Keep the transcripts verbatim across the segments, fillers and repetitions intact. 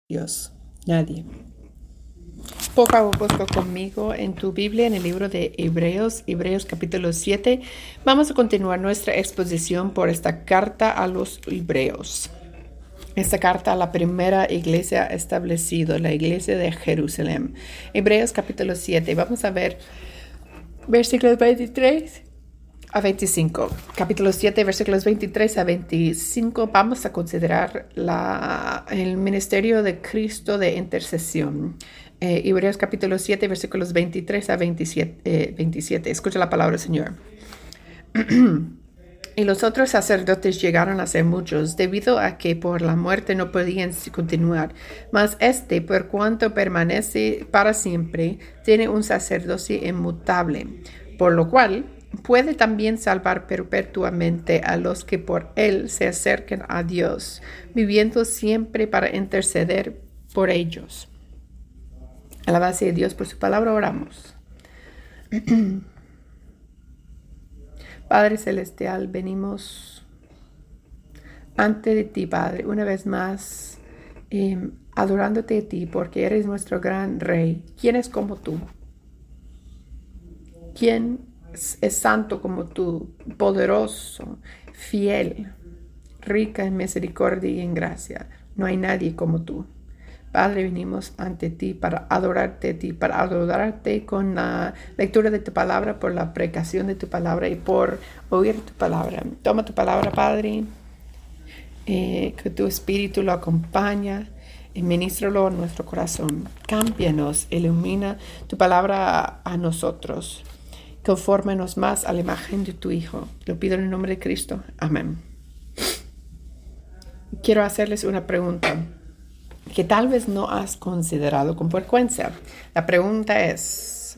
Dios, nadie. Por favor, busca conmigo en tu Biblia, en el libro de Hebreos, Hebreos capítulo siete. Vamos a continuar nuestra exposición por esta carta a los Hebreos. Esta carta a la primera iglesia establecida, la iglesia de Jerusalén. Hebreos capítulo siete. Vamos a ver versículos veintitrés a veinticinco. Capítulo siete, versículos veintitrés a veinticinco. Vamos a considerar la, el ministerio de Cristo de intercesión. Eh, Hebreos capítulo siete, versículos veintitrés a veintisiete, eh, veintisiete. Escucha la palabra del Señor. Y los otros sacerdotes llegaron a ser muchos, debido a que por la muerte no podían continuar. Mas este, por cuanto permanece para siempre, tiene un sacerdocio inmutable, por lo cual puede también salvar perpetuamente a los que por él se acerquen a Dios, viviendo siempre para interceder por ellos. Alabado sea Dios por su palabra, oramos. Padre Celestial, venimos ante de ti, Padre, una vez más, eh, adorándote a ti, porque eres nuestro gran Rey. ¿Quién es como tú? ¿Quién es, es santo como tú, poderoso, fiel, rica en misericordia y en gracia? No hay nadie como tú. Padre, venimos ante ti para adorarte a ti, para adorarte con la lectura de tu palabra, por la predicación de tu palabra y por oír tu palabra. Toma tu palabra, Padre, eh, que tu espíritu lo acompaña y ministralo a nuestro corazón. Cámbianos, ilumina tu palabra a, a nosotros. Confórmanos más a la imagen de tu Hijo. Lo pido en el nombre de Cristo. Amén. Quiero hacerles una pregunta que tal vez no has considerado con frecuencia. La pregunta es,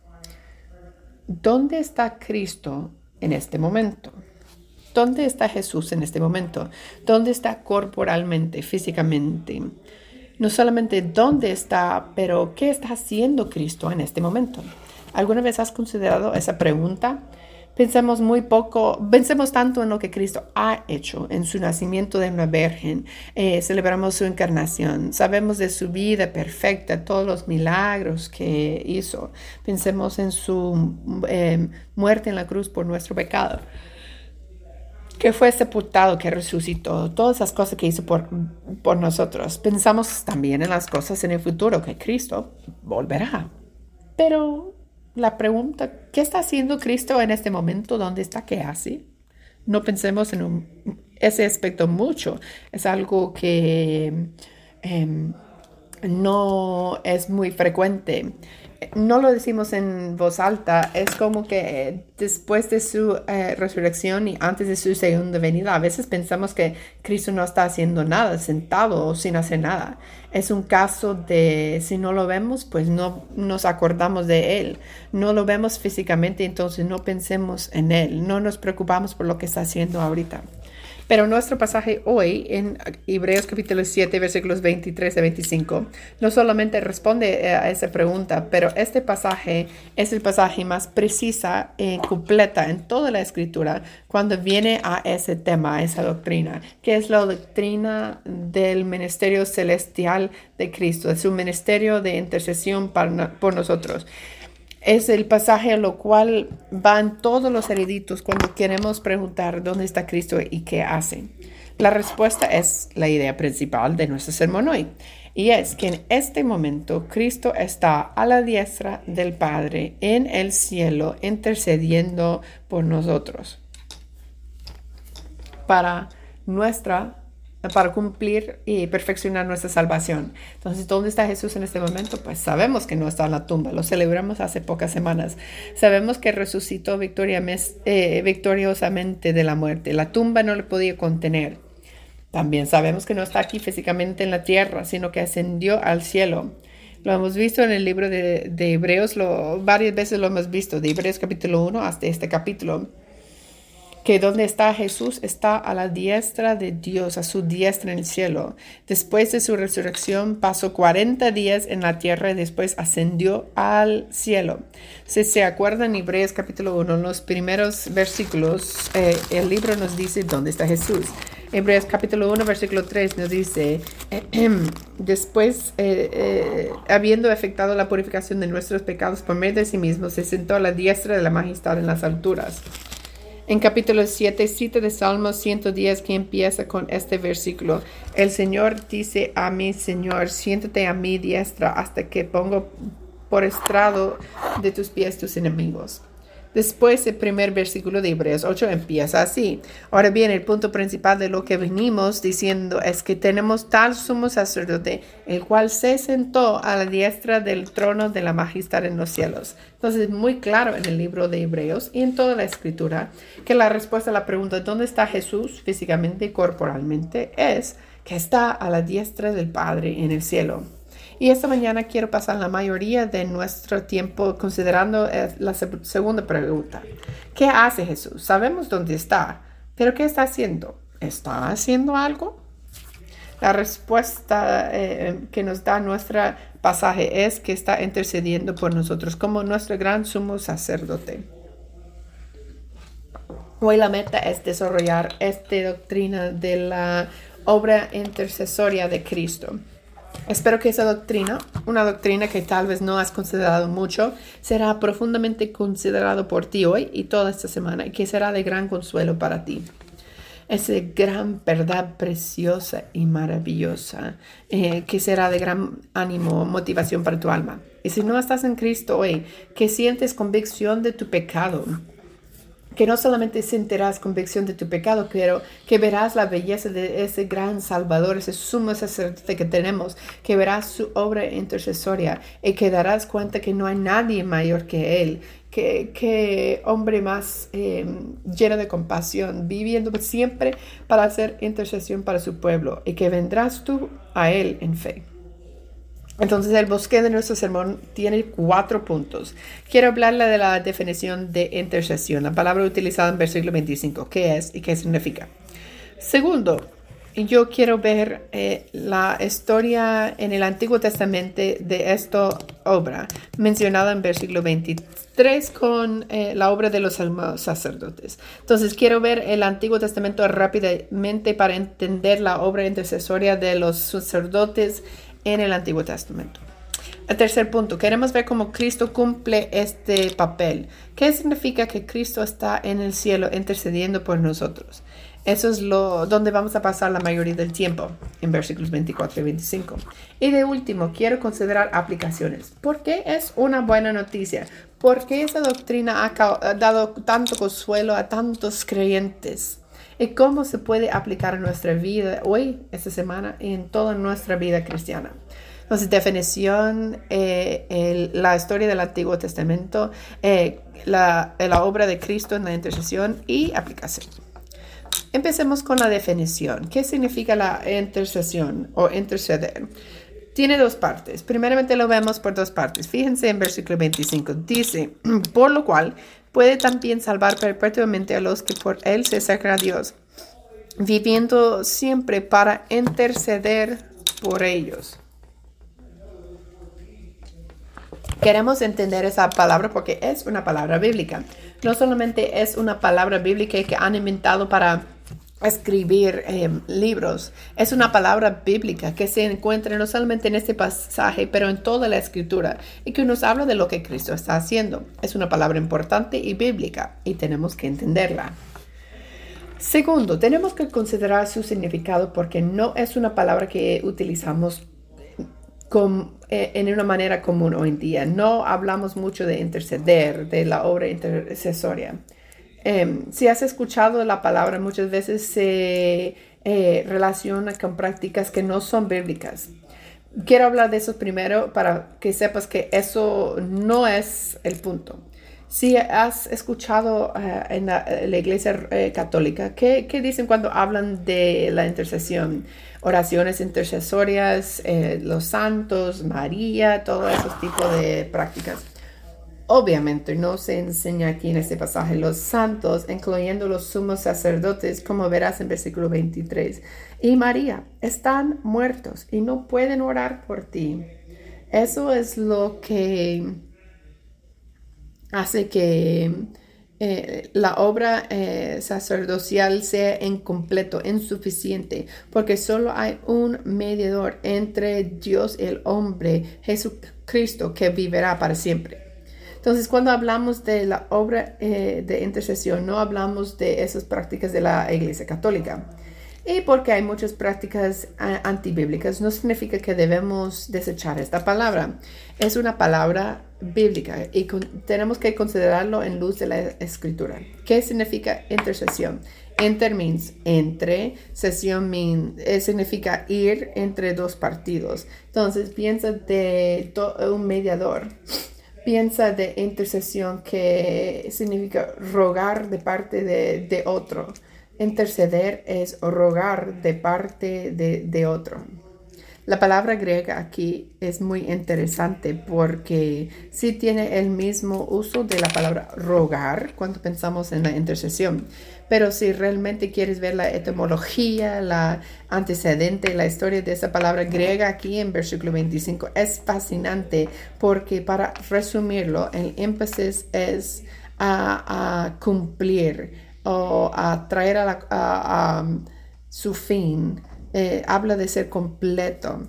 ¿dónde está Cristo en este momento? ¿Dónde está Jesús en este momento? ¿Dónde está corporalmente, físicamente? No solamente dónde está, pero ¿qué está haciendo Cristo en este momento? ¿Alguna vez has considerado esa pregunta? Pensamos muy poco, pensemos tanto en lo que Cristo ha hecho, en su nacimiento de una virgen, eh, celebramos su encarnación, sabemos de su vida perfecta, todos los milagros que hizo, pensemos en su eh, muerte en la cruz por nuestro pecado, que fue sepultado, que resucitó, todas esas cosas que hizo por, por nosotros. Pensamos también en las cosas en el futuro, que Cristo volverá, pero la pregunta, ¿qué está haciendo Cristo en este momento? ¿Dónde está? ¿Qué hace? No pensemos en un, ese aspecto mucho. Es algo que eh, no es muy frecuente. No lo decimos en voz alta. Es como que después de su eh, resurrección y antes de su segunda venida, a veces pensamos que Cristo no está haciendo nada, sentado o sin hacer nada. Es un caso de, si no lo vemos, pues no nos acordamos de Él. No lo vemos físicamente, entonces no pensemos en Él. No nos preocupamos por lo que está haciendo ahorita. Pero nuestro pasaje hoy, en Hebreos capítulo siete, versículos veintitrés a veinticinco, no solamente responde a esa pregunta, pero este pasaje es el pasaje más precisa y completa en toda la Escritura cuando viene a ese tema, a esa doctrina, que es la doctrina del ministerio celestial de Cristo, de su ministerio de intercesión para, por nosotros. Es el pasaje a lo cual van todos los eruditos cuando queremos preguntar dónde está Cristo y qué hace. La respuesta es la idea principal de nuestro sermón hoy. Y es que en este momento Cristo está a la diestra del Padre en el cielo intercediendo por nosotros para nuestra para cumplir y perfeccionar nuestra salvación. Entonces, ¿dónde está Jesús en este momento? Pues sabemos que no está en la tumba, lo celebramos hace pocas semanas. Sabemos que resucitó eh, victoriosamente de la muerte. La tumba no le podía contener. También sabemos que no está aquí físicamente en la tierra, sino que ascendió al cielo. Lo hemos visto en el libro de, de Hebreos, lo, varias veces lo hemos visto, de Hebreos capítulo uno hasta este capítulo, que donde está Jesús está a la diestra de Dios, a su diestra en el cielo. Después de su resurrección pasó cuarenta días en la tierra y después ascendió al cielo. Si se acuerdan, Hebreos capítulo uno, en los primeros versículos, eh, el libro nos dice dónde está Jesús. Hebreos capítulo uno, versículo tres nos dice, después, eh, eh, habiendo efectuado la purificación de nuestros pecados por medio de sí mismo, se sentó a la diestra de la majestad en las alturas. En capítulo siete, cita de Salmo ciento diez que empieza con este versículo. El Señor dice a mi Señor, siéntate a mi diestra hasta que pongo por estrado de tus pies tus enemigos. Después el primer versículo de Hebreos ocho empieza así. Ahora bien, el punto principal de lo que venimos diciendo es que tenemos tal sumo sacerdote, el cual se sentó a la diestra del trono de la majestad en los cielos. Entonces es muy claro en el libro de Hebreos y en toda la escritura que la respuesta a la pregunta ¿dónde está Jesús físicamente y corporalmente? Es que está a la diestra del Padre en el cielo. Y esta mañana quiero pasar la mayoría de nuestro tiempo considerando la segunda pregunta. ¿Qué hace Jesús? Sabemos dónde está, pero ¿qué está haciendo? ¿Está haciendo algo? La respuesta eh, que nos da nuestro pasaje es que está intercediendo por nosotros como nuestro gran sumo sacerdote. Hoy la meta es desarrollar esta doctrina de la obra intercesoria de Cristo. Espero que esa doctrina, una doctrina que tal vez no has considerado mucho, será profundamente considerado por ti hoy y toda esta semana y que será de gran consuelo para ti. Esa gran verdad preciosa y maravillosa eh, que será de gran ánimo, motivación para tu alma. Y si no estás en Cristo hoy, que sientes convicción de tu pecado, que no solamente sentirás convicción de tu pecado, pero que verás la belleza de ese gran Salvador, ese sumo sacerdote que tenemos, que verás su obra intercesoria y que darás cuenta que no hay nadie mayor que Él, que, que hombre más eh, lleno de compasión, viviendo siempre para hacer intercesión para su pueblo y que vendrás tú a Él en fe. Entonces el bosque de nuestro sermón tiene cuatro puntos. Quiero hablarle de la definición de intercesión, la palabra utilizada en versículo veinticinco. ¿Qué es y qué significa? Segundo, yo quiero ver eh, la historia en el Antiguo Testamento de esta obra, mencionada en versículo veintitrés con eh, la obra de los sacerdotes. Entonces quiero ver el Antiguo Testamento rápidamente para entender la obra intercesoria de los sacerdotes en el Antiguo Testamento. El tercer punto, queremos ver cómo Cristo cumple este papel. ¿Qué significa que Cristo está en el cielo intercediendo por nosotros? Eso es lo donde vamos a pasar la mayoría del tiempo, en versículos veinticuatro y veinticinco. Y de último, quiero considerar aplicaciones. ¿Por qué es una buena noticia? ¿Por qué esa doctrina ha dado tanto consuelo a tantos creyentes? ¿Y cómo se puede aplicar a nuestra vida hoy, esta semana, y en toda nuestra vida cristiana? Entonces, definición, eh, el, la historia del Antiguo Testamento, eh, la, la obra de Cristo en la intercesión y aplicación. Empecemos con la definición. ¿Qué significa la intercesión o interceder? Tiene dos partes. Primeramente lo vemos por dos partes. Fíjense en versículo veinticinco. Dice, por lo cual puede también salvar perpetuamente a los que por él se acercan a Dios, viviendo siempre para interceder por ellos. Queremos entender esa palabra porque es una palabra bíblica. No solamente es una palabra bíblica que han inventado para escribir eh, libros. Es una palabra bíblica que se encuentra no solamente en este pasaje, pero en toda la escritura y que nos habla de lo que Cristo está haciendo. Es una palabra importante y bíblica y tenemos que entenderla. Segundo, tenemos que considerar su significado porque no es una palabra que utilizamos con, eh, en una manera común hoy en día. No hablamos mucho de interceder, de la obra intercesoria. Eh, si has escuchado la palabra, muchas veces se eh, relaciona con prácticas que no son bíblicas. Quiero hablar de eso primero para que sepas que eso no es el punto. Si has escuchado uh, en la, la iglesia uh, católica, ¿qué, ¿qué dicen cuando hablan de la intercesión? Oraciones intercesorias, eh, los santos, María, todo ese tipo de prácticas. Obviamente no se enseña aquí en este pasaje los santos, incluyendo los sumos sacerdotes, como verás en versículo veintitrés. Y María, están muertos y no pueden orar por ti. Eso es lo que hace que eh, la obra eh, sacerdotal sea incompleto, insuficiente, porque solo hay un mediador entre Dios y el hombre, Jesucristo, que vivirá para siempre. Entonces, cuando hablamos de la obra eh, de intercesión, no hablamos de esas prácticas de la Iglesia Católica. Y porque hay muchas prácticas uh, antibíblicas, no significa que debemos desechar esta palabra. Es una palabra bíblica y con, tenemos que considerarlo en luz de la Escritura. ¿Qué significa intercesión? Inter means entre, sesión mean, eh, significa ir entre dos partidos. Entonces, piensa de to, un mediador. Piensa de intercesión, que significa rogar de parte de, de otro. Interceder es rogar de parte de, de otro. La palabra griega aquí es muy interesante porque sí tiene el mismo uso de la palabra rogar cuando pensamos en la intercesión. Pero si realmente quieres ver la etimología, la antecedente, la historia de esa palabra griega aquí en versículo veinticinco, es fascinante porque, para resumirlo, el énfasis es a, a cumplir o a traer a, la, a, a su fin. Eh, habla de ser completo.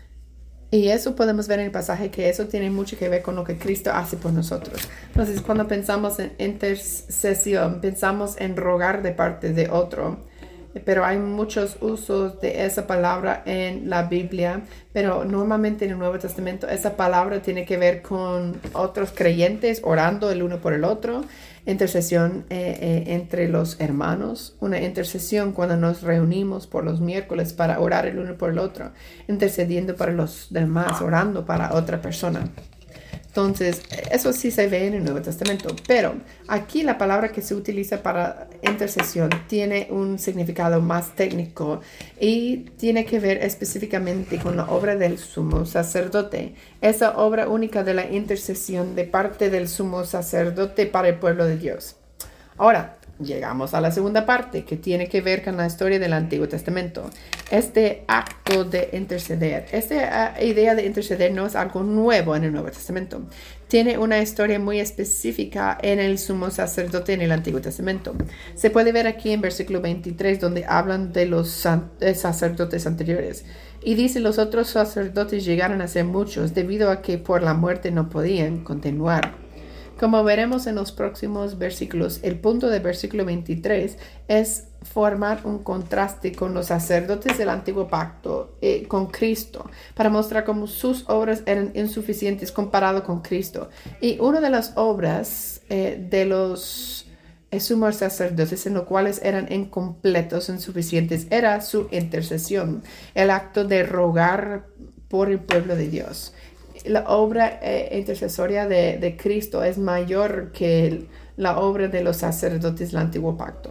Y eso podemos ver en el pasaje, que eso tiene mucho que ver con lo que Cristo hace por nosotros. Entonces, cuando pensamos en intercesión, pensamos en rogar de parte de otro. Pero hay muchos usos de esa palabra en la Biblia, pero normalmente en el Nuevo Testamento esa palabra tiene que ver con otros creyentes orando el uno por el otro. Intercesión eh, eh, entre los hermanos, una intercesión cuando nos reunimos por los miércoles para orar el uno por el otro, intercediendo para los demás, orando para otra persona. Entonces, eso sí se ve en el Nuevo Testamento, pero aquí la palabra que se utiliza para intercesión tiene un significado más técnico y tiene que ver específicamente con la obra del sumo sacerdote, esa obra única de la intercesión de parte del sumo sacerdote para el pueblo de Dios. Ahora, llegamos a la segunda parte, que tiene que ver con la historia del Antiguo Testamento. Este acto de interceder, esta uh, idea de interceder no es algo nuevo en el Nuevo Testamento. Tiene una historia muy específica en el sumo sacerdote en el Antiguo Testamento. Se puede ver aquí en versículo veintitrés, donde hablan de los sacerdotes anteriores. Y dice, los otros sacerdotes llegaron a ser muchos, debido a que por la muerte no podían continuar. Como veremos en los próximos versículos, el punto del versículo veintitrés es formar un contraste con los sacerdotes del Antiguo Pacto, eh, con Cristo, para mostrar cómo sus obras eran insuficientes comparado con Cristo. Y una de las obras eh, de los eh, sumos sacerdotes en los cuales eran incompletos, insuficientes, era su intercesión, el acto de rogar por el pueblo de Dios. La obra eh, intercesoria de, de Cristo es mayor que el, la obra de los sacerdotes del Antiguo Pacto.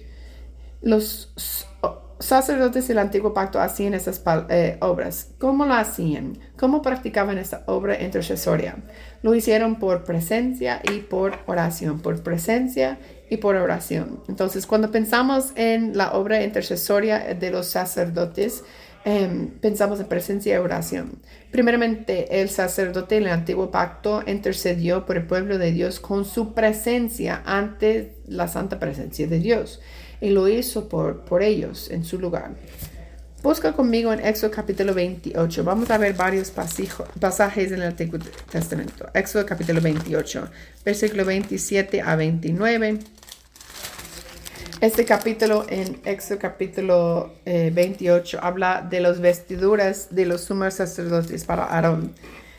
Los sacerdotes del Antiguo Pacto hacían esas eh, obras. ¿Cómo la hacían? ¿Cómo practicaban esta obra intercesoria? Lo hicieron por presencia y por oración, por presencia y por oración. Entonces, cuando pensamos en la obra intercesoria de los sacerdotes, Um, pensamos en presencia y oración. Primeramente, el sacerdote en el Antiguo Pacto intercedió por el pueblo de Dios con su presencia ante la santa presencia de Dios, y lo hizo por, por ellos en su lugar. Busca conmigo en Éxodo capítulo veintiocho. Vamos a ver varios pasijo, pasajes en el Antiguo Testamento. Éxodo capítulo veintiocho, versículo veintisiete a veintinueve. Este capítulo, en Éxodo capítulo eh, veintiocho, habla de las vestiduras de los sumos sacerdotes para Aarón.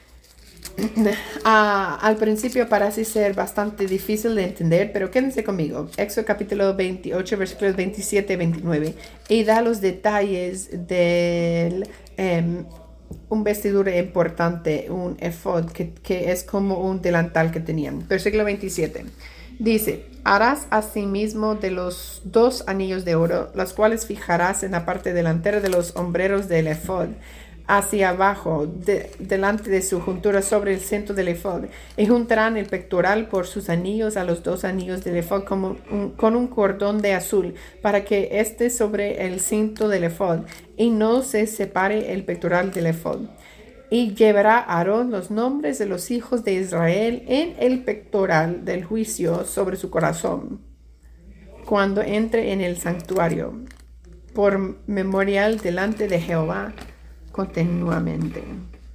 Ah, al principio parece ser bastante difícil de entender, pero quédense conmigo. Éxodo capítulo veintiocho, versículos veintisiete y veintinueve, y da los detalles de um, un vestidura importante, un efod, que, que es como un delantal que tenían. Versículo veintisiete. Dice, harás asimismo de los dos anillos de oro, los cuales fijarás en la parte delantera de los hombreros del efod, hacia abajo, de, delante de su juntura sobre el centro del efod, y juntarán el pectoral por sus anillos a los dos anillos del efod como un, con un cordón de azul, para que esté sobre el cinto del efod, y no se separe el pectoral del efod. Y llevará Aarón los nombres de los hijos de Israel en el pectoral del juicio sobre su corazón, cuando entre en el santuario, por memorial delante de Jehová continuamente.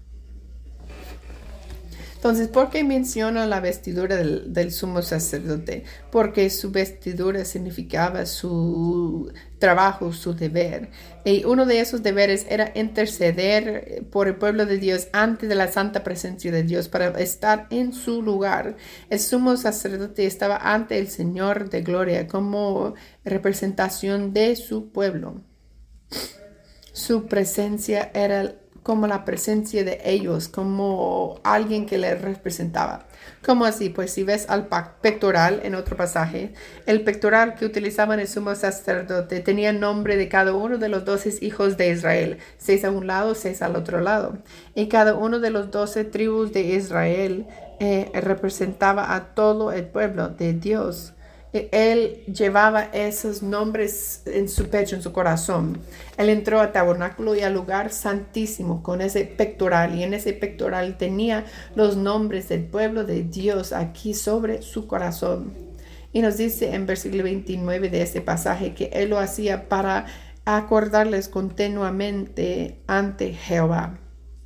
Entonces, ¿por qué menciona la vestidura del, del sumo sacerdote? Porque su vestidura significaba su trabajo, su deber. Y uno de esos deberes era interceder por el pueblo de Dios ante de la santa presencia de Dios para estar en su lugar. El sumo sacerdote estaba ante el Señor de gloria como representación de su pueblo. Su presencia era como la presencia de ellos, como alguien que les representaba. ¿Cómo así? Pues si ves al pectoral en otro pasaje, el pectoral que utilizaban el sumo sacerdote tenía el nombre de cada uno de los doce hijos de Israel, seis a un lado, seis al otro lado. Y cada uno de los doce tribus de Israel eh, representaba a todo el pueblo de Dios. Él llevaba esos nombres en su pecho, en su corazón. Él entró al tabernáculo y al lugar santísimo con ese pectoral. Y en ese pectoral tenía los nombres del pueblo de Dios aquí sobre su corazón. Y nos dice en versículo veintinueve de este pasaje que Él lo hacía para acordarles continuamente ante Jehová.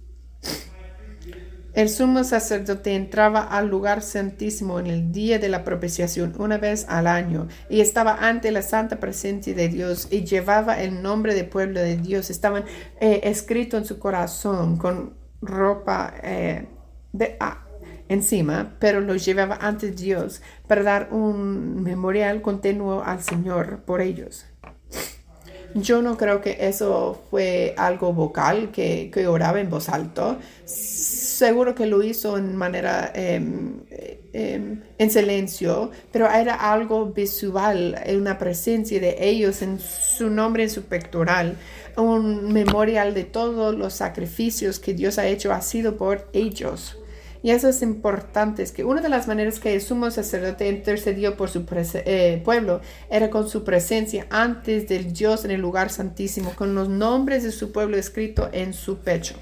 El sumo sacerdote entraba al lugar santísimo en el día de la propiciación una vez al año y estaba ante la santa presencia de Dios y llevaba el nombre del pueblo de Dios. Estaban eh, escritos en su corazón con ropa eh, de, ah, encima, pero los llevaba ante Dios para dar un memorial continuo al Señor por ellos. Yo no creo que eso fue algo vocal, que, que oraba en voz alta. Seguro que lo hizo en manera, eh, eh, en silencio, pero era algo visual, una presencia de ellos en su nombre, en su pectoral. Un memorial de todos los sacrificios que Dios ha hecho ha sido por ellos. Y eso es importante, es que una de las maneras que el sumo sacerdote intercedió por su eh, pueblo era con su presencia antes del Dios en el lugar santísimo, con los nombres de su pueblo escritos en su pecho.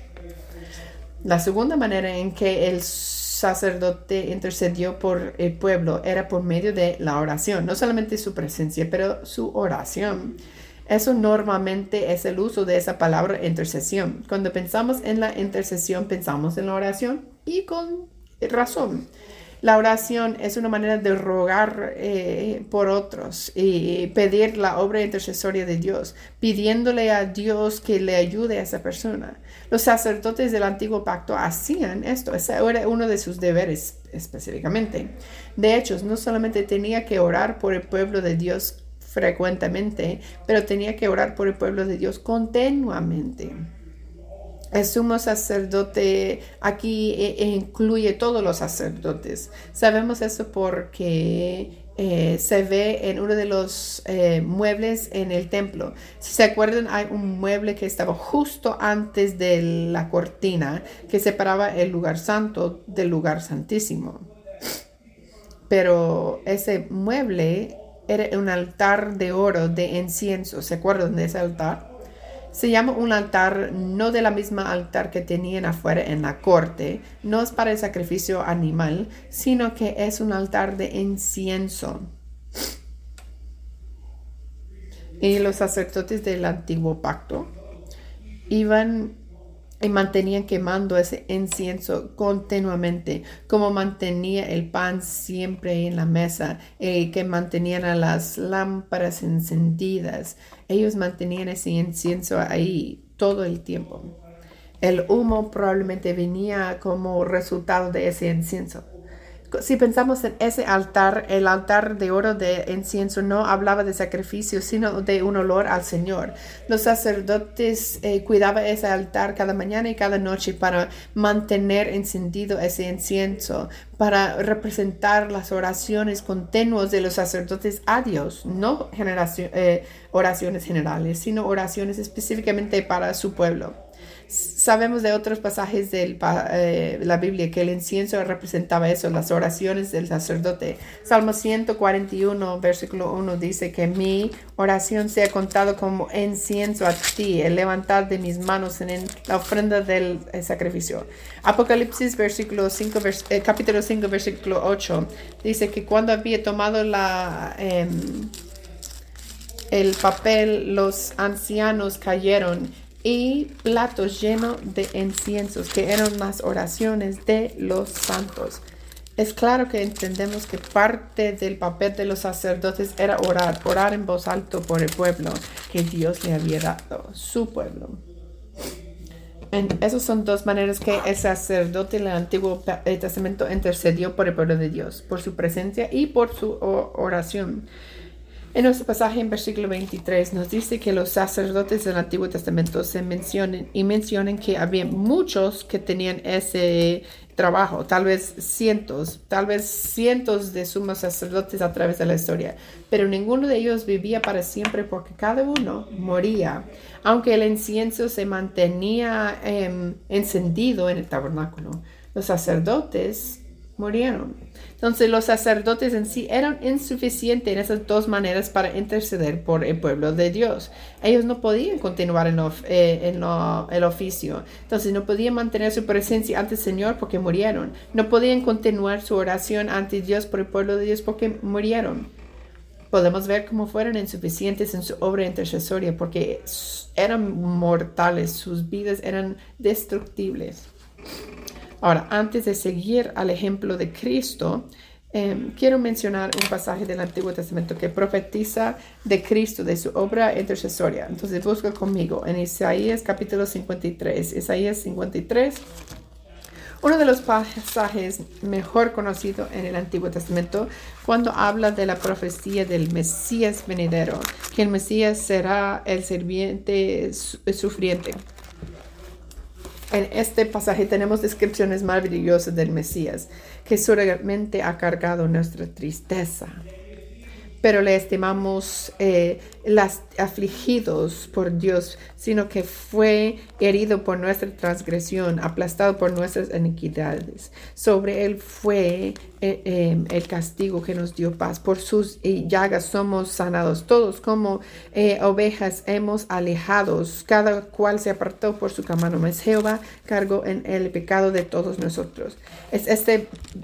La segunda manera en que el sacerdote intercedió por el pueblo era por medio de la oración, no solamente su presencia, pero su oración. Eso normalmente es el uso de esa palabra intercesión. Cuando pensamos en la intercesión, pensamos en la oración y con razón. La oración es una manera de rogar eh, por otros y pedir la obra intercesoria de Dios, pidiéndole a Dios que le ayude a esa persona. Los sacerdotes del antiguo pacto hacían esto, ese era uno de sus deberes específicamente. De hecho, no solamente tenía que orar por el pueblo de Dios frecuentemente, pero tenía que orar por el pueblo de Dios continuamente. El sumo sacerdote aquí eh, incluye todos los sacerdotes. Sabemos eso porque eh, se ve en uno de los eh, muebles en el templo. Si se acuerdan, hay un mueble que estaba justo antes de la cortina que separaba el lugar santo del lugar santísimo. Pero ese mueble era un altar de oro de incienso. ¿Se acuerdan de ese altar? Se llama un altar no de la misma altar que tenían afuera en la corte. No es para el sacrificio animal, sino que es un altar de incienso. Y los sacerdotes del antiguo pacto iban y mantenían quemando ese incienso continuamente, como mantenía el pan siempre en la mesa, eh, que mantenían a las lámparas encendidas. Ellos mantenían ese incienso ahí todo el tiempo. El humo probablemente venía como resultado de ese incienso. Si pensamos en ese altar, el altar de oro de incienso no hablaba de sacrificio, sino de un olor al Señor. Los sacerdotes eh, cuidaban ese altar cada mañana y cada noche para mantener encendido ese incienso, para representar las oraciones continuas de los sacerdotes a Dios, no generación, eh, oraciones generales, sino oraciones específicamente para su pueblo. Sabemos de otros pasajes de eh, la Biblia que el incienso representaba eso, las oraciones del sacerdote. Salmo ciento cuarenta y uno, versículo uno dice que mi oración sea contado como incienso a ti, el levantar de mis manos en la ofrenda del sacrificio. Apocalipsis versículo cinco, vers, eh, capítulo cinco, versículo ocho, dice que cuando había tomado la... Eh, el papel, los ancianos cayeron y platos llenos de inciensos, que eran las oraciones de los santos. Es claro que entendemos que parte del papel de los sacerdotes era orar, orar en voz alta por el pueblo que Dios le había dado, su pueblo. En, esas son dos maneras que el sacerdote en el Antiguo Testamento intercedió por el pueblo de Dios, por su presencia y por su oración. En nuestro pasaje en versículo veintitrés nos dice que los sacerdotes del Antiguo Testamento se mencionan y mencionan que había muchos que tenían ese trabajo, tal vez cientos, tal vez cientos de sumos sacerdotes a través de la historia, pero ninguno de ellos vivía para siempre porque cada uno moría, aunque el incienso se mantenía eh, encendido en el tabernáculo. Los sacerdotes murieron. Entonces los sacerdotes en sí eran insuficientes en esas dos maneras para interceder por el pueblo de Dios. Ellos no podían continuar en, lo, eh, en lo, el oficio. Entonces no podían mantener su presencia ante el Señor porque murieron. No podían continuar su oración ante Dios por el pueblo de Dios porque murieron. Podemos ver cómo fueron insuficientes en su obra intercesoria porque eran mortales. Sus vidas eran destructibles. Ahora, antes de seguir al ejemplo de Cristo, eh, quiero mencionar un pasaje del Antiguo Testamento que profetiza de Cristo, de su obra intercesoria. Entonces, busca conmigo en Isaías capítulo cincuenta y tres. Isaías cincuenta y tres, uno de los pasajes mejor conocidos en el Antiguo Testamento, cuando habla de la profecía del Mesías venidero, que el Mesías será el sirviente sufriente. En este pasaje tenemos descripciones maravillosas del Mesías, que solamente ha cargado nuestra tristeza. Pero le estimamos eh, las, afligidos por Dios, sino que fue herido por nuestra transgresión, aplastado por nuestras iniquidades. Sobre él fue eh, eh, el castigo que nos dio paz. Por sus eh, llagas somos sanados. Todos como eh, ovejas hemos alejados. Cada cual se apartó por su camino. Mas Jehová cargó en el pecado de todos nosotros. Es este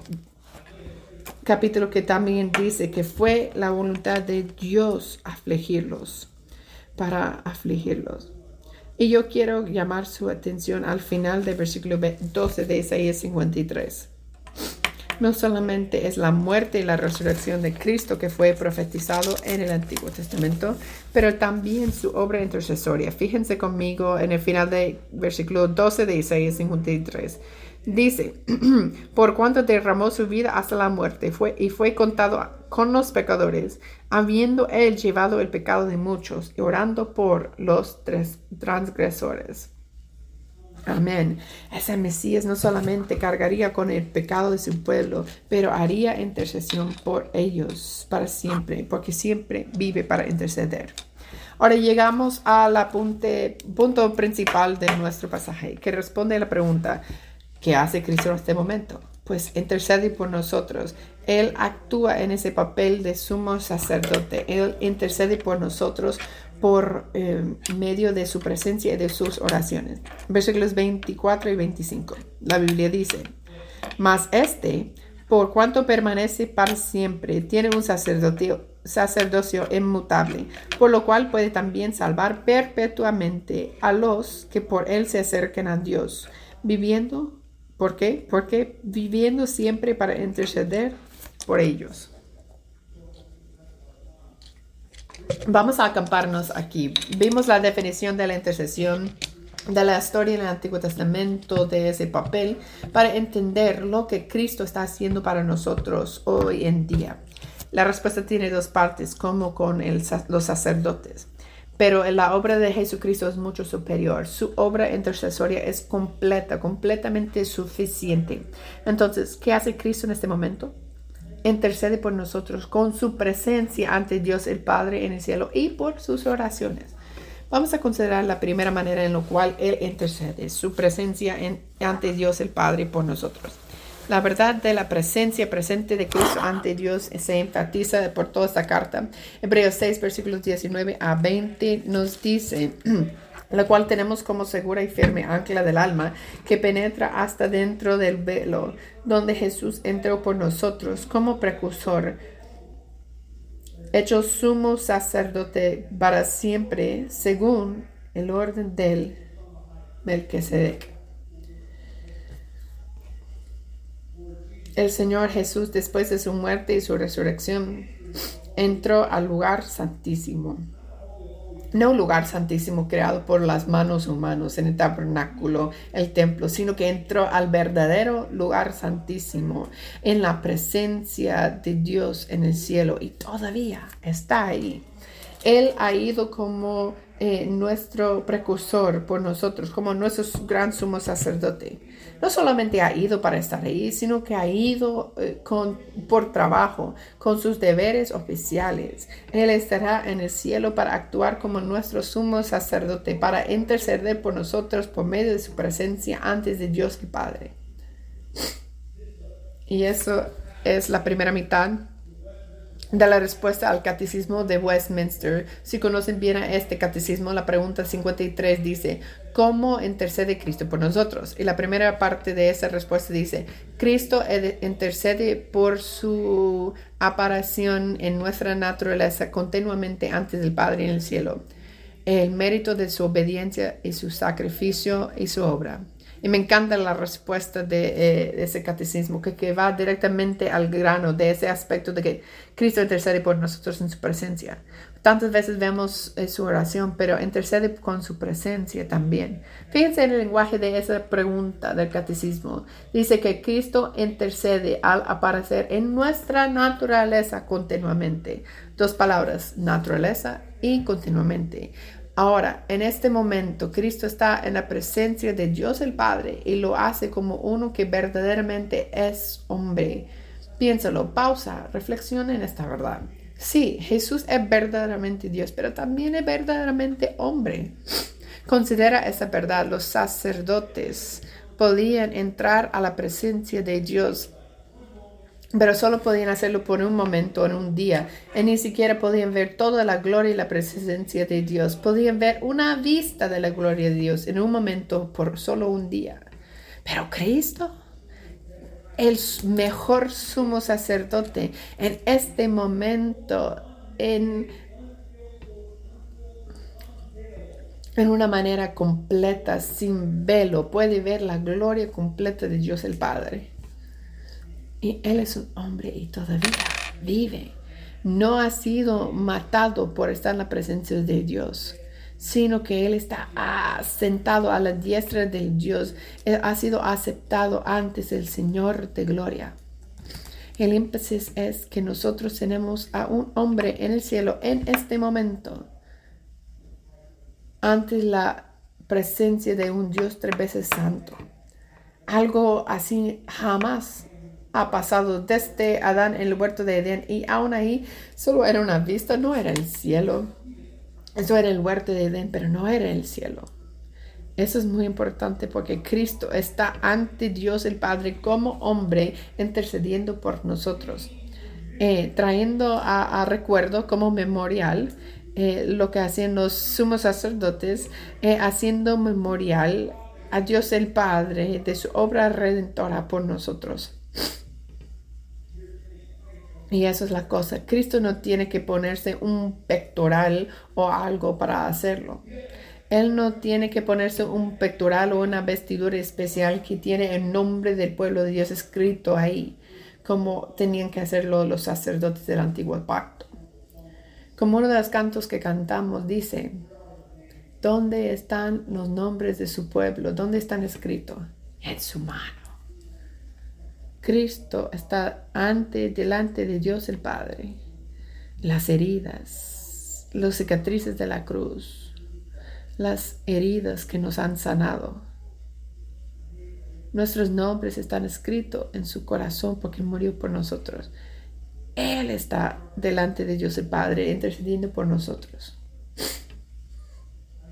capítulo que también dice que fue la voluntad de Dios afligirlos, para afligirlos. Y yo quiero llamar su atención al final del versículo doce de Isaías cincuenta y tres. No solamente es la muerte y la resurrección de Cristo que fue profetizado en el Antiguo Testamento, pero también su obra intercesoria. Fíjense conmigo en el final del versículo doce de Isaías cincuenta y tres. Dice, por cuanto derramó su vida hasta la muerte fue, y fue contado con los pecadores, habiendo él llevado el pecado de muchos y orando por los tres transgresores. Amén. Ese Mesías no solamente cargaría con el pecado de su pueblo, pero haría intercesión por ellos para siempre, porque siempre vive para interceder. Ahora llegamos al punto principal de nuestro pasaje, que responde a la pregunta, ¿qué hace Cristo en este momento? Pues intercede por nosotros. Él actúa en ese papel de sumo sacerdote. Él intercede por nosotros por eh, medio de su presencia y de sus oraciones. Versículos veinticuatro y veinticinco. La Biblia dice, mas este, por cuanto permanece para siempre, tiene un sacerdocio, sacerdocio inmutable, por lo cual puede también salvar perpetuamente a los que por él se acerquen a Dios, viviendo. ¿Por qué? Porque viviendo siempre para interceder por ellos. Vamos a acamparnos aquí. Vimos la definición de la intercesión, de la historia en el Antiguo Testamento, de ese papel, para entender lo que Cristo está haciendo para nosotros hoy en día. La respuesta tiene dos partes, como con el, los sacerdotes. Pero la obra de Jesucristo es mucho superior. Su obra intercesoria es completa, completamente suficiente. Entonces, ¿qué hace Cristo en este momento? Intercede por nosotros con su presencia ante Dios el Padre en el cielo y por sus oraciones. Vamos a considerar la primera manera en la cual Él intercede, su presencia en, ante Dios el Padre por nosotros. La verdad de la presencia presente de Cristo ante Dios se enfatiza por toda esta carta. Hebreos seis, versículos diecinueve a veinte nos dice, la cual tenemos como segura y firme ancla del alma, que penetra hasta dentro del velo, donde Jesús entró por nosotros como precursor, hecho sumo sacerdote para siempre, según el orden del Melquisedec. El Señor Jesús, después de su muerte y su resurrección, entró al lugar santísimo. No un lugar santísimo creado por las manos humanas en el tabernáculo, el templo, sino que entró al verdadero lugar santísimo, en la presencia de Dios en el cielo, y todavía está ahí. Él ha ido como eh, nuestro precursor por nosotros, como nuestro gran sumo sacerdote. No solamente ha ido para estar ahí, sino que ha ido eh, con, por trabajo, con sus deberes oficiales. Él estará en el cielo para actuar como nuestro sumo sacerdote, para interceder por nosotros por medio de su presencia antes de Dios el Padre. Y eso es la primera mitad de la respuesta al catecismo de Westminster. Si conocen bien a este catecismo, la pregunta cincuenta y tres dice, ¿cómo intercede Cristo por nosotros? Y la primera parte de esa respuesta dice, Cristo intercede por su aparición en nuestra naturaleza continuamente antes del Padre en el cielo, el mérito de su obediencia y su sacrificio y su obra. Y me encanta la respuesta de, eh, de ese catecismo, que, que va directamente al grano de ese aspecto de que Cristo intercede por nosotros en su presencia. Tantas veces vemos eh, su oración, pero intercede con su presencia también. Fíjense en el lenguaje de esa pregunta del catecismo. Dice que Cristo intercede al aparecer en nuestra naturaleza continuamente. Dos palabras, naturaleza y continuamente. Ahora, en este momento, Cristo está en la presencia de Dios el Padre y lo hace como uno que verdaderamente es hombre. Piénsalo, pausa, reflexiona en esta verdad. Sí, Jesús es verdaderamente Dios, pero también es verdaderamente hombre. Considera esa verdad. Los sacerdotes podían entrar a la presencia de Dios, pero solo podían hacerlo por un momento, en un día, y ni siquiera podían ver toda la gloria y la presencia de Dios. Podían ver una vista de la gloria de Dios en un momento, por solo un día. Pero Cristo, el mejor sumo sacerdote, en este momento, en, en una manera completa, sin velo, puede ver la gloria completa de Dios el Padre. Y Él es un hombre y todavía vive. No ha sido matado por estar en la presencia de Dios, sino que Él está ah, sentado a la diestra de Dios. Él ha sido aceptado antes del Señor de gloria. El énfasis es que nosotros tenemos a un hombre en el cielo en este momento, ante la presencia de un Dios tres veces santo. Algo así jamás ha pasado desde Adán en el huerto de Edén, y aún ahí solo era una vista, no era el cielo. Eso era el huerto de Edén, pero no era el cielo. Eso es muy importante porque Cristo está ante Dios el Padre como hombre, intercediendo por nosotros, eh, trayendo a, a recuerdo como memorial eh, lo que hacían los sumos sacerdotes, eh, haciendo memorial a Dios el Padre de su obra redentora por nosotros. Y eso es la cosa. Cristo no tiene que ponerse un pectoral o algo para hacerlo. Él no tiene que ponerse un pectoral o una vestidura especial que tiene el nombre del pueblo de Dios escrito ahí, como tenían que hacerlo los sacerdotes del antiguo pacto. Como uno de los cantos que cantamos dice, ¿dónde están los nombres de su pueblo? ¿Dónde están escritos? En su mano. Cristo está ante, delante de Dios el Padre. Las heridas, las cicatrices de la cruz, las heridas que nos han sanado. Nuestros nombres están escritos en su corazón porque murió por nosotros. Él está delante de Dios el Padre, intercediendo por nosotros.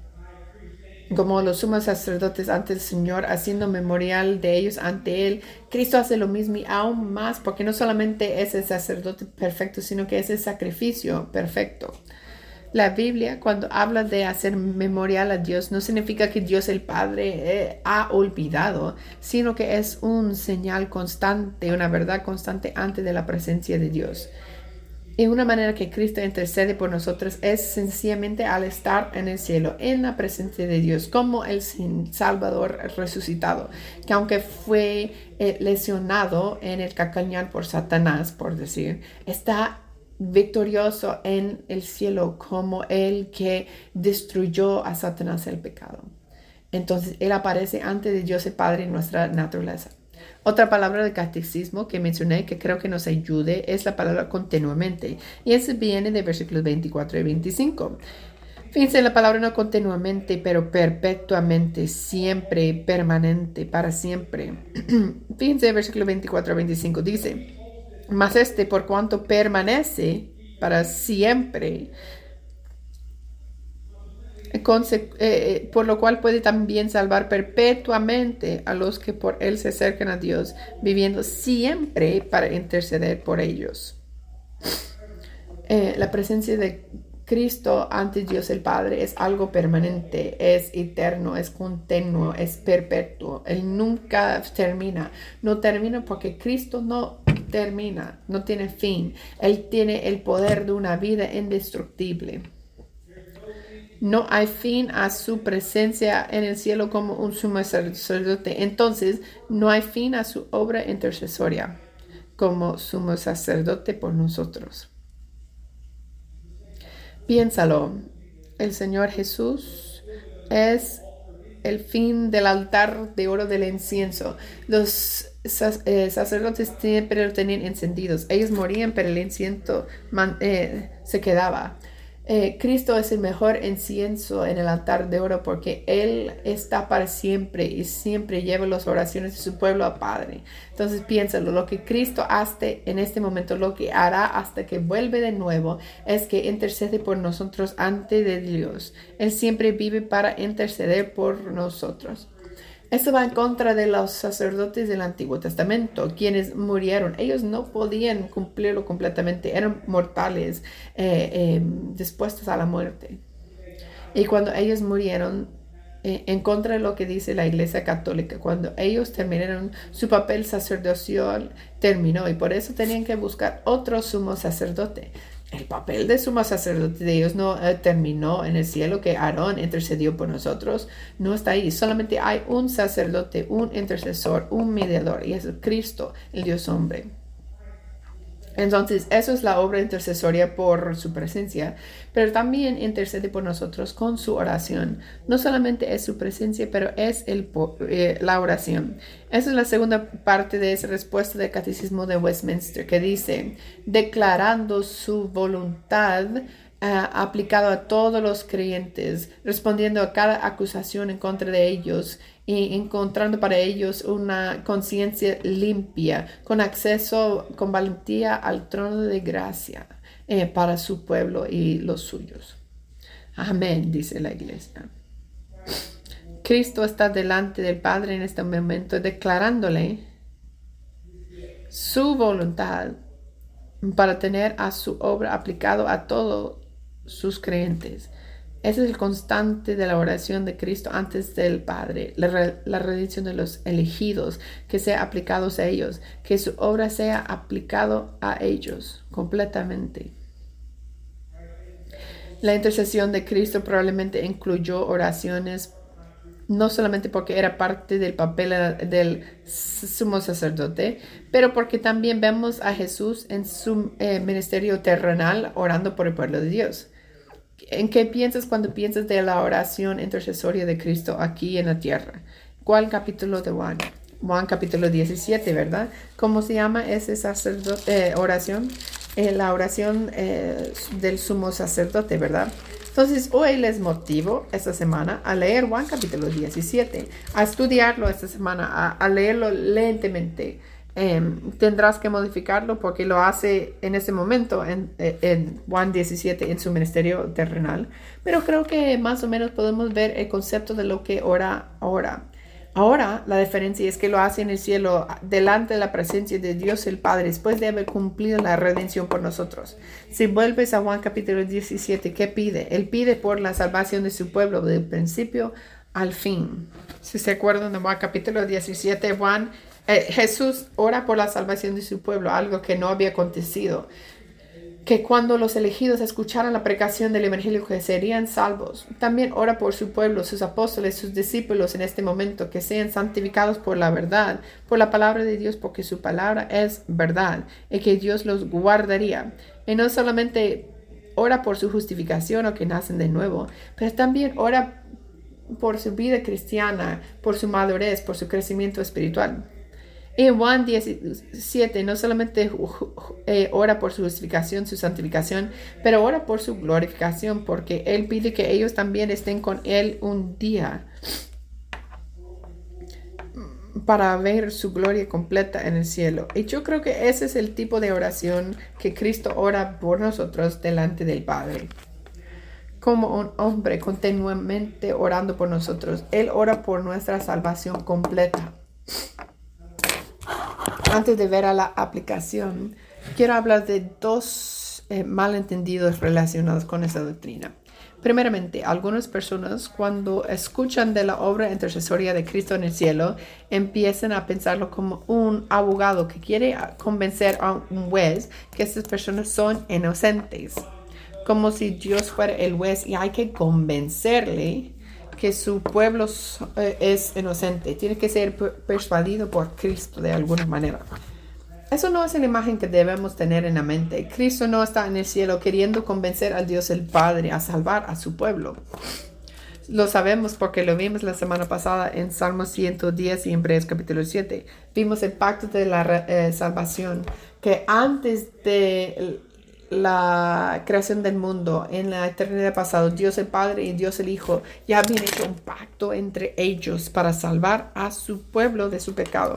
como los sumos sacerdotes ante el Señor, haciendo memorial de ellos ante Él. Cristo hace lo mismo y aún más, porque no solamente es el sacerdote perfecto, sino que es el sacrificio perfecto. La Biblia, cuando habla de hacer memorial a Dios, no significa que Dios el Padre eh, ha olvidado, sino que es un señal constante, una verdad constante ante de la presencia de Dios. Y una manera que Cristo intercede por nosotros es sencillamente al estar en el cielo, en la presencia de Dios, como el Salvador resucitado, que aunque fue eh, lesionado en el calcañar por Satanás, por decir, está victorioso en el cielo como el que destruyó a Satanás el pecado. Entonces, Él aparece ante de Dios el Padre en nuestra naturaleza. Otra palabra del catecismo que mencioné que creo que nos ayude es la palabra continuamente. Y eso viene de versículos veinticuatro y veinticinco. Fíjense, la palabra no continuamente, pero perpetuamente, siempre, permanente, para siempre. Fíjense, versículo veinticuatro a veinticinco dice: mas este, por cuanto permanece para siempre, Conse- eh, por lo cual puede también salvar perpetuamente a los que por él se acercan a Dios, viviendo siempre para interceder por ellos. Eh, la presencia de Cristo ante Dios el Padre es algo permanente, es eterno, es continuo, es perpetuo. Él nunca termina. No termina porque Cristo no termina, no tiene fin. Él tiene el poder de una vida indestructible. No hay fin a su presencia en el cielo como un sumo sacerdote. Entonces, no hay fin a su obra intercesoria como sumo sacerdote por nosotros. Piénsalo. El Señor Jesús es el fin del altar de oro del incienso. Los eh, sacerdotes siempre lo tenían encendidos. Ellos morían, pero el incienso man, eh, se quedaba. Eh, Cristo es el mejor incienso en el altar de oro porque Él está para siempre y siempre lleva las oraciones de su pueblo al Padre. Entonces piénsalo, lo que Cristo hace en este momento, lo que hará hasta que vuelve de nuevo, es que intercede por nosotros ante de Dios. Él siempre vive para interceder por nosotros. Esto va en contra de los sacerdotes del Antiguo Testamento, quienes murieron. Ellos no podían cumplirlo completamente, eran mortales, eh, eh, dispuestos a la muerte. Y cuando ellos murieron, eh, en contra de lo que dice la Iglesia Católica, cuando ellos terminaron, su papel sacerdotal terminó y por eso tenían que buscar otro sumo sacerdote. El papel de sumo sacerdote de ellos no eh, terminó en el cielo, que Aarón intercedió por nosotros. No está ahí. Solamente hay un sacerdote, un intercesor, un mediador, y es Cristo, el Dios hombre. Entonces, eso es la obra intercesoria por su presencia, pero también intercede por nosotros con su oración. No solamente es su presencia, pero es el, eh, la oración. Esa es la segunda parte de esa respuesta del Catecismo de Westminster, que dice, declarando su voluntad Uh, aplicado a todos los creyentes, respondiendo a cada acusación en contra de ellos y encontrando para ellos una conciencia limpia, con acceso con valentía al trono de gracia eh, para su pueblo y los suyos. Amén, dice la Iglesia. Cristo está delante del Padre en este momento, declarándole su voluntad para tener a su obra aplicado a todos sus creyentes. Ese es el constante de la oración de Cristo antes del Padre, la, re, la redención de los elegidos, que sea aplicado a ellos, que su obra sea aplicado a ellos completamente. La intercesión de Cristo probablemente incluyó oraciones no solamente porque era parte del papel del sumo sacerdote, pero porque también vemos a Jesús en su eh, ministerio terrenal orando por el pueblo de Dios. ¿En qué piensas cuando piensas de la oración intercesoria de Cristo aquí en la tierra? ¿Cuál capítulo de Juan? Juan capítulo diecisiete, ¿verdad? ¿Cómo se llama esa sacerdote, eh, oración? Eh, la oración eh, del sumo sacerdote, ¿verdad? Entonces, hoy les motivo esta semana a leer Juan capítulo diecisiete, a estudiarlo esta semana, a, a leerlo lentamente. Eh, tendrás que modificarlo porque lo hace en ese momento en, en Juan diecisiete en su ministerio terrenal. Pero creo que más o menos podemos ver el concepto de lo que ora ahora. Ahora la diferencia es que lo hace en el cielo delante de la presencia de Dios el Padre después de haber cumplido la redención por nosotros. Si vuelves a Juan capítulo diecisiete, ¿qué pide? Él pide por la salvación de su pueblo del principio al fin. Si se acuerdan de Juan capítulo diecisiete, Juan, eh, Jesús ora por la salvación de su pueblo, algo que no había acontecido. Que cuando los elegidos escucharan la predicación del evangelio que serían salvos. También ora por su pueblo, sus apóstoles, sus discípulos en este momento, que sean santificados por la verdad, por la palabra de Dios, porque su palabra es verdad, y que Dios los guardaría. Y no solamente ora por su justificación o que nacen de nuevo, pero también ora por su vida cristiana, por su madurez, por su crecimiento espiritual. En Juan diecisiete no solamente eh, ora por su justificación, su santificación, pero ora por su glorificación, porque Él pide que ellos también estén con Él un día para ver su gloria completa en el cielo. Y yo creo que ese es el tipo de oración que Cristo ora por nosotros delante del Padre. Como un hombre continuamente orando por nosotros, Él ora por nuestra salvación completa. Antes de ver a la aplicación, quiero hablar de dos eh, malentendidos relacionados con esa doctrina. Primeramente, algunas personas cuando escuchan de la obra intercesoria de Cristo en el cielo, empiezan a pensarlo como un abogado que quiere convencer a un juez que estas personas son inocentes. Como si Dios fuera el juez y hay que convencerle que su pueblo eh, es inocente. Tiene que ser persuadido por Cristo de alguna manera. Eso no es la imagen que debemos tener en la mente. Cristo no está en el cielo queriendo convencer a Dios el Padre a salvar a su pueblo. Lo sabemos porque lo vimos la semana pasada en Salmo ciento diez y en Hebreos capítulo siete. Vimos el pacto de la eh, salvación, que antes de la creación del mundo, en la eternidad pasada, Dios el Padre y Dios el Hijo ya habían hecho un pacto entre ellos para salvar a su pueblo de su pecado.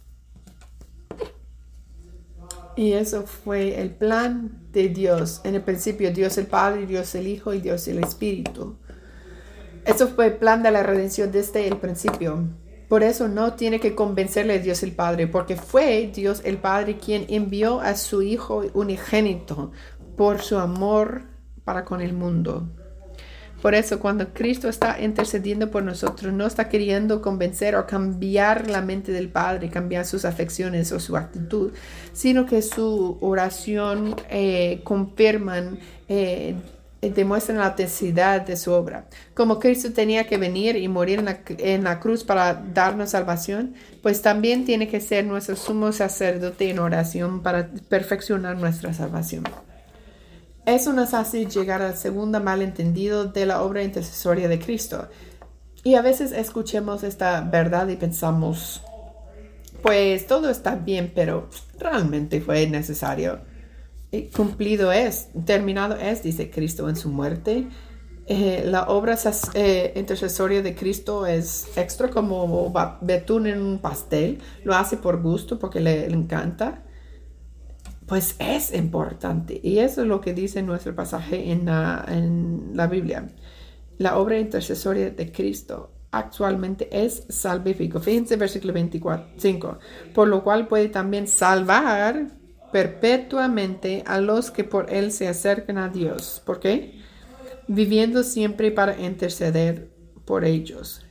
Y eso fue el plan de Dios. En el principio, Dios el Padre, Dios el Hijo y Dios el Espíritu. Eso fue el plan de la redención desde el principio. Por eso no tiene que convencerle a Dios el Padre, porque fue Dios el Padre quien envió a su Hijo unigénito por su amor para con el mundo. Por eso cuando Cristo está intercediendo por nosotros, no está queriendo convencer o cambiar la mente del Padre, cambiar sus afecciones o su actitud, sino que su oración eh, confirman eh, demuestran la necesidad de su obra. Como Cristo tenía que venir y morir en la, en la cruz para darnos salvación, pues también tiene que ser nuestro sumo sacerdote en oración para perfeccionar nuestra salvación. Eso nos hace llegar al segundo malentendido de la obra intercesoria de Cristo. Y a veces escuchemos esta verdad y pensamos, pues todo está bien, pero realmente fue necesario. Cumplido es, terminado es, dice Cristo en su muerte. Eh, la obra eh, intercesoria de Cristo es extra como betún en un pastel. Lo hace por gusto porque le, le encanta. Pues es importante. Y eso es lo que dice nuestro pasaje en la, en la Biblia. La obra intercesoria de Cristo actualmente es salvífico. Fíjense versículo veinticinco. Por lo cual puede también salvar perpetuamente a los que por él se acercan a Dios. ¿Por qué? Viviendo siempre para interceder por ellos.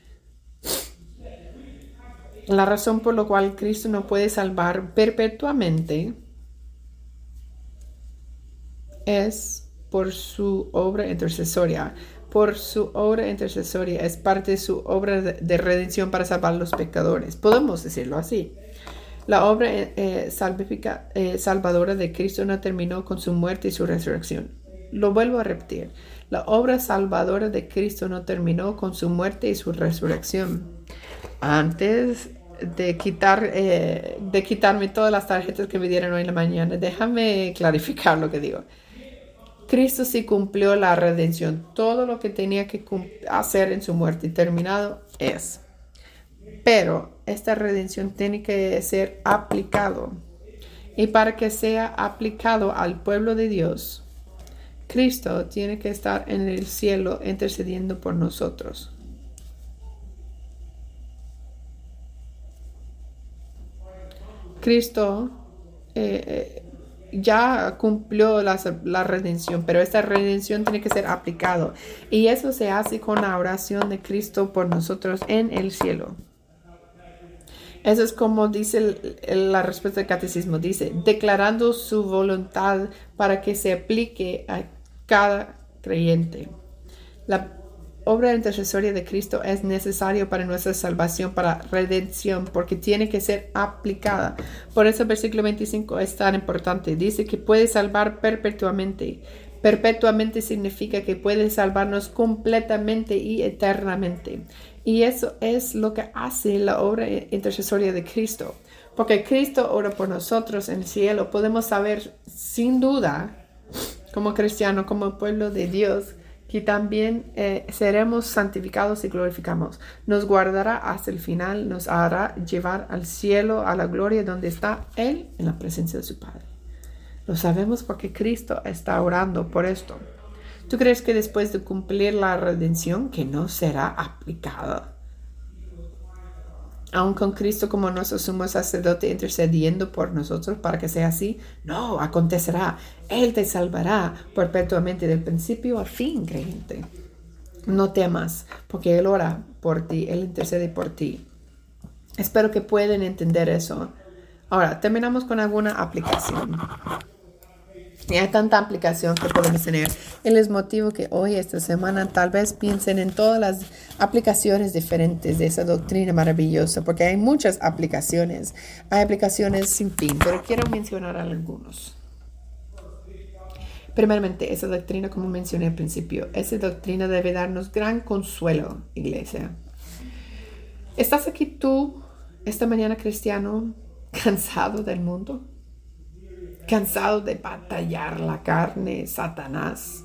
La razón por la cual Cristo no puede salvar perpetuamente es por su obra intercesoria. Por su obra intercesoria es parte de su obra de redención para salvar a los pecadores. Podemos decirlo así. La obra eh, salvífica, eh, salvadora de Cristo no terminó con su muerte y su resurrección. Lo vuelvo a repetir. La obra salvadora de Cristo no terminó con su muerte y su resurrección. Antes de, quitar, eh, de quitarme todas las tarjetas que me dieron hoy en la mañana, déjame clarificar lo que digo. Cristo sí cumplió la redención. Todo lo que tenía que hacer en su muerte y terminado es. Pero esta redención tiene que ser aplicado. Y para que sea aplicado al pueblo de Dios, Cristo tiene que estar en el cielo intercediendo por nosotros. Cristo eh, ya cumplió la, la redención, pero esta redención tiene que ser aplicado. Y eso se hace con la oración de Cristo por nosotros en el cielo. Eso es como dice el, el, la respuesta del catecismo. Dice, declarando su voluntad para que se aplique a cada creyente. La obra intercesoria de Cristo es necesaria para nuestra salvación, para redención, porque tiene que ser aplicada. Por eso el versículo veinticinco es tan importante. Dice que puede salvar perpetuamente. Perpetuamente significa que puede salvarnos completamente y eternamente. Y eso es lo que hace la obra intercesoria de Cristo. Porque Cristo ora por nosotros en el cielo. Podemos saber sin duda, como cristianos, como pueblo de Dios, que también eh, seremos santificados y glorificados. Nos guardará hasta el final, nos hará llevar al cielo, a la gloria donde está Él en la presencia de su Padre. Lo sabemos porque Cristo está orando por esto. ¿Tú crees que después de cumplir la redención, que no será aplicada, aun con Cristo como nuestro sumo sacerdote intercediendo por nosotros para que sea así? No, acontecerá. Él te salvará perpetuamente del principio al fin, creyente. No temas, porque Él ora por ti, Él intercede por ti. Espero que puedan entender eso. Ahora, terminamos con alguna aplicación. Y hay tanta aplicación que podemos tener. Y les motivo que hoy, esta semana, tal vez piensen en todas las aplicaciones diferentes de esa doctrina maravillosa, porque hay muchas aplicaciones. Hay aplicaciones sin fin, pero quiero mencionar algunos. Primeramente, esa doctrina, como mencioné al principio, esa doctrina debe darnos gran consuelo, iglesia. ¿Estás aquí tú, esta mañana, cristiano, cansado del mundo? Cansado de batallar la carne, Satanás.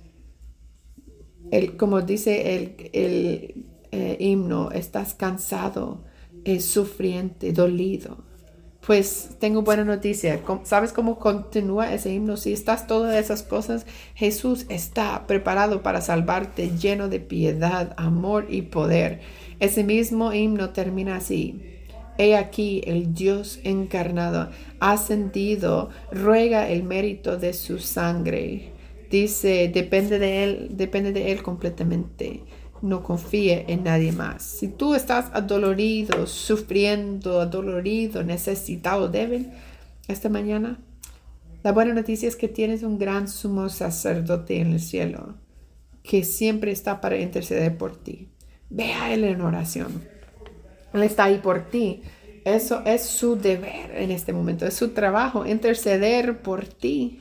El, como dice el, el eh, himno, estás cansado, eh, sufriente, dolido. Pues tengo buena noticia. ¿Sabes cómo continúa ese himno? Si estás todas esas cosas, Jesús está preparado para salvarte, lleno de piedad, amor y poder. Ese mismo himno termina así. He aquí el Dios encarnado, ascendido, ruega el mérito de su sangre. Dice, depende de Él, depende de Él completamente. No confíe en nadie más. Si tú estás adolorido, sufriendo, adolorido, necesitado, débil, esta mañana, la buena noticia es que tienes un gran sumo sacerdote en el cielo, que siempre está para interceder por ti. Ve a Él en oración. Él está ahí por ti. Eso es su deber en este momento. Es su trabajo, interceder por ti.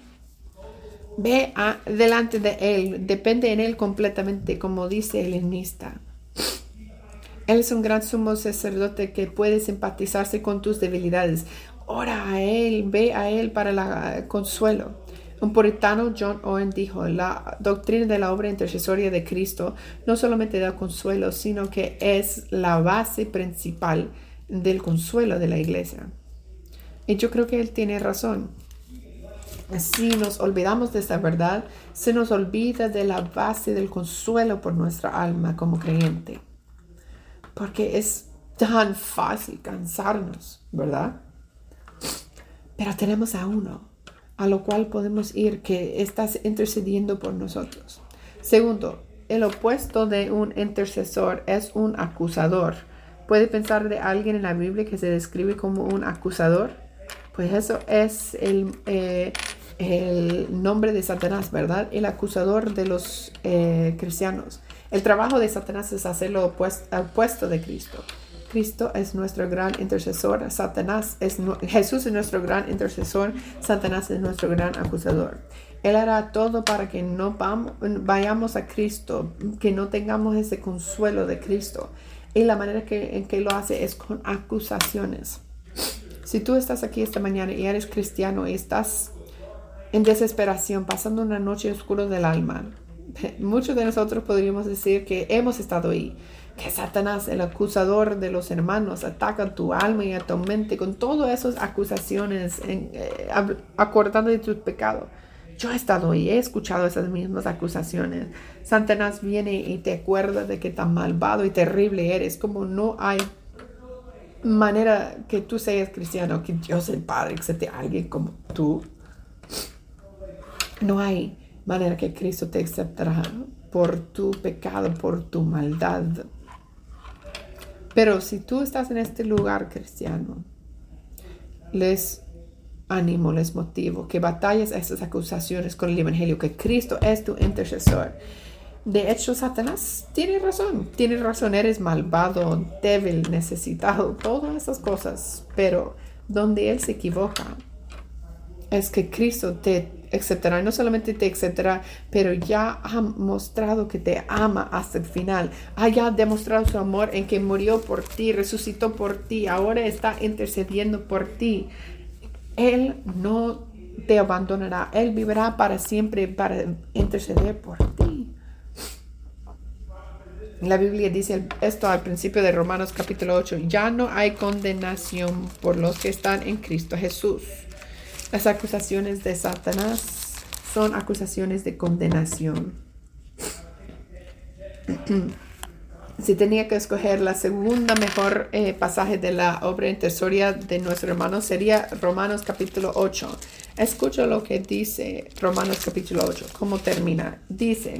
Ve a, delante de Él. Depende en Él completamente, como dice el himnista. Él es un gran sumo sacerdote que puede simpatizarse con tus debilidades. Ora a Él, ve a Él para el consuelo. Un puritano, John Owen, dijo, la doctrina de la obra intercesoria de Cristo no solamente da consuelo, sino que es la base principal del consuelo de la iglesia. Y yo creo que él tiene razón. Si nos olvidamos de esta verdad, se nos olvida de la base del consuelo por nuestra alma como creyente. Porque es tan fácil cansarnos, ¿verdad? Pero tenemos a uno a lo cual podemos ir, que estás intercediendo por nosotros. Segundo, el opuesto de un intercesor es un acusador. ¿Puede pensar de alguien en la Biblia que se describe como un acusador? Pues eso es el, eh, el nombre de Satanás, ¿verdad? El acusador de los eh, cristianos. El trabajo de Satanás es hacer lo opuesto, opuesto de Cristo. Cristo es nuestro gran intercesor, Satanás es, Jesús es nuestro gran intercesor, Satanás es nuestro gran acusador. Él hará todo para que no vamos, vayamos a Cristo, que no tengamos ese consuelo de Cristo. Y la manera que, en que lo hace es con acusaciones. Si tú estás aquí esta mañana y eres cristiano y estás en desesperación, pasando una noche oscura del alma, muchos de nosotros podríamos decir que hemos estado ahí. que Satanás, el acusador de los hermanos, ataca a tu alma y a tu mente con todas esas acusaciones, en, eh, acordando de tus pecados. Yo he estado ahí, he escuchado esas mismas acusaciones. Satanás viene y te acuerda de que tan malvado y terrible eres, como no hay manera que tú seas cristiano, que Dios el Padre acepte a alguien como tú. No hay manera que Cristo te aceptará por tu pecado, por tu maldad. Pero si tú estás en este lugar cristiano, les animo, les motivo que batalles estas acusaciones con el Evangelio, que Cristo es tu intercesor. De hecho, Satanás tiene razón, tiene razón, eres malvado, débil, necesitado, todas esas cosas. Pero donde él se equivoca es que Cristo te aceptará, y no solamente te aceptará, pero ya ha mostrado que te ama hasta el final. Ha ya demostrado su amor en que murió por ti, resucitó por ti, ahora está intercediendo por ti. Él no te abandonará, Él vivirá para siempre para interceder por ti. La Biblia dice esto al principio de Romanos capítulo ocho. Ya no hay condenación por los que están en Cristo Jesús. Las acusaciones de Satanás son acusaciones de condenación. Si tenía que escoger la segunda mejor eh, pasaje de la obra intercesoria de nuestro hermano, sería Romanos capítulo ocho. Escucha lo que dice Romanos capítulo ocho. ¿Cómo termina? Dice: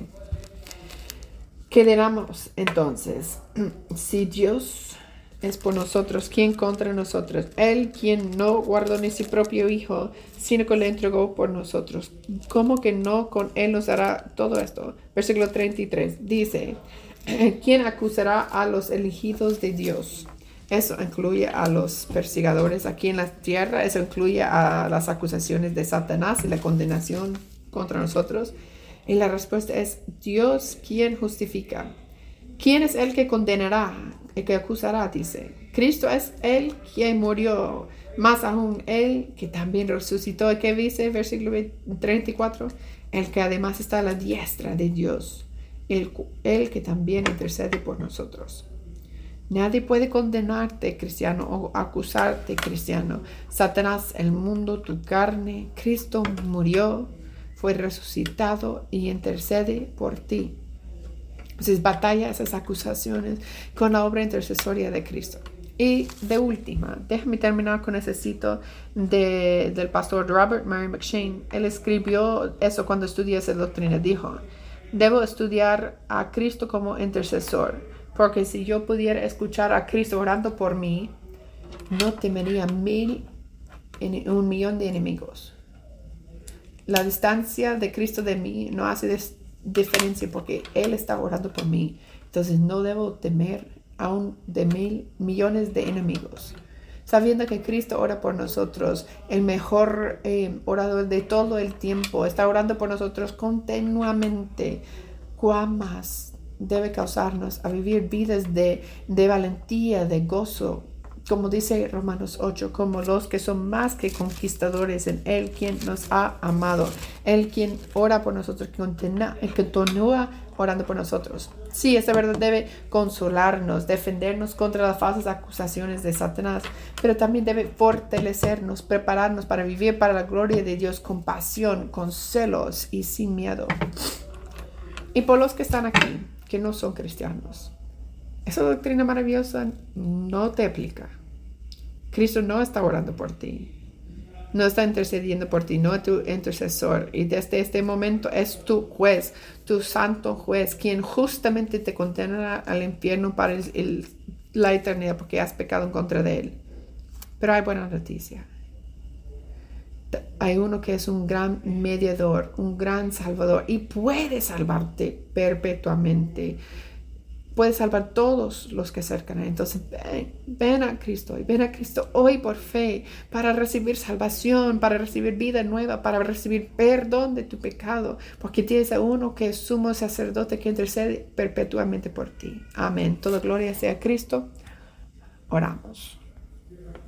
¿qué diremos entonces? Si Dios es por nosotros, ¿quién contra nosotros? Él quien no guardó ni su propio Hijo, sino que le entregó por nosotros. ¿Cómo que no con Él nos hará todo esto? Versículo treinta y tres dice: ¿quién acusará a los elegidos de Dios? Eso incluye a los perseguidores aquí en la tierra. Eso incluye a las acusaciones de Satanás y la condenación contra nosotros. Y la respuesta es Dios quien justifica. ¿Quién es el que condenará? El que acusará, dice. Cristo es el quien murió. Más aún, Él que también resucitó. ¿Y qué dice? Versículo treinta y cuatro. El que además está a la diestra de Dios. El, el que también intercede por nosotros. Nadie puede condenarte, cristiano, o acusarte, cristiano. Satanás, el mundo, tu carne. Cristo murió, fue resucitado y intercede por ti. Entonces, batalla esas acusaciones con la obra intercesoria de Cristo. Y de última, déjame terminar con ese cito de, del pastor Robert Murray McCheyne. Él escribió eso cuando estudió esa doctrina. Dijo: debo estudiar a Cristo como intercesor, porque si yo pudiera escuchar a Cristo orando por mí, no temería mil, un millón de enemigos. La distancia de Cristo de mí no hace des- diferencia porque Él está orando por mí. Entonces no debo temer aún de mil millones de enemigos. Sabiendo que Cristo ora por nosotros, el mejor eh, orador de todo el tiempo, está orando por nosotros continuamente. ¿Cuán más debe causarnos a vivir vidas de, de valentía, de gozo? Como dice Romanos ocho, como los que son más que conquistadores en Él quien nos ha amado. Él quien ora por nosotros, que continúa, que continúa orando por nosotros. Sí, esta verdad debe consolarnos, defendernos contra las falsas acusaciones de Satanás, pero también debe fortalecernos, prepararnos para vivir para la gloria de Dios con pasión, con celos y sin miedo. Y por los que están aquí, que no son cristianos, esa doctrina maravillosa no te aplica. Cristo no está orando por ti. No está intercediendo por ti, no es tu intercesor. Y desde este momento es tu juez, tu santo juez, quien justamente te condenará al infierno para el, el, la eternidad porque has pecado en contra de Él. Pero hay buena noticia. Hay uno que es un gran mediador, un gran salvador y puede salvarte perpetuamente. Puede salvar todos los que acercan a Él. Entonces ven, ven a Cristo y ven a Cristo hoy por fe para recibir salvación, para recibir vida nueva, para recibir perdón de tu pecado, porque tienes a uno que es sumo sacerdote que intercede perpetuamente por ti. Amén. Toda gloria sea a Cristo. Oramos.